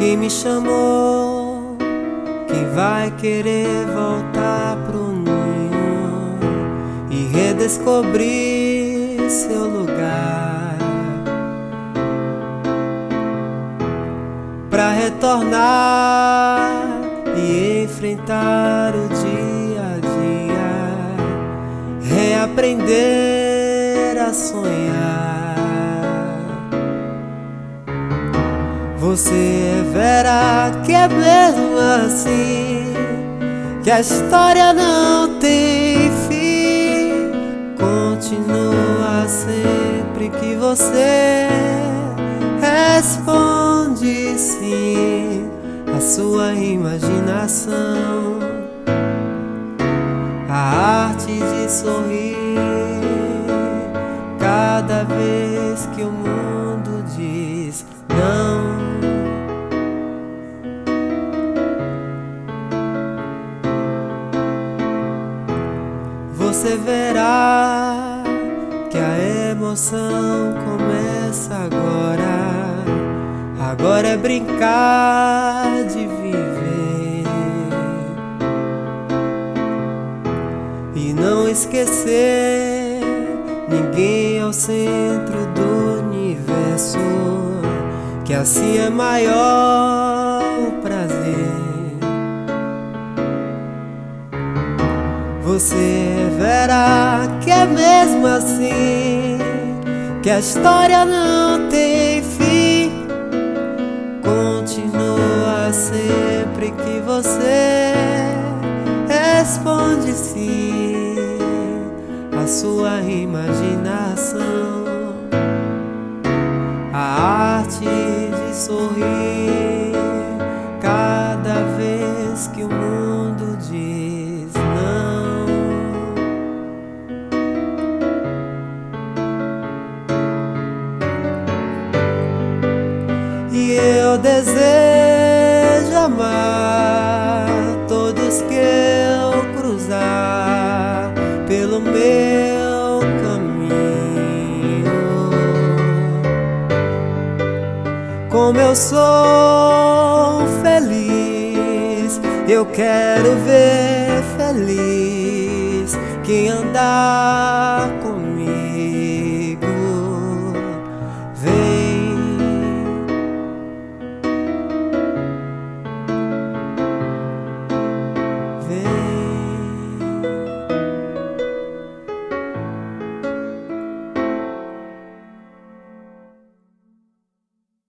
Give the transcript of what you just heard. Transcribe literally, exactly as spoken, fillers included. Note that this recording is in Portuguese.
quem me chamou, quem vai querer voltar pro ninho e redescobrir seu lugar, pra retornar e enfrentar o dia a dia, reaprender a sonhar. Você verá que é mesmo assim, que a história não tem fim. Continua sempre que você responde sim à sua imaginação, a arte de sorrir cada vez que o mundo diz não. Você verá que a emoção começa agora. Agora é brincar de viver e não esquecer, ninguém é o centro do universo, que assim é maior o prazer. Você verá que é mesmo assim, que a história não tem fim. Continua sempre que você responde sim à sua imaginação, a arte de sorrir cada vez que o mundo diz não. E eu desejo amar todos que eu cruzar pelo meu caminho. Como eu sou feliz, eu quero ver feliz quem andar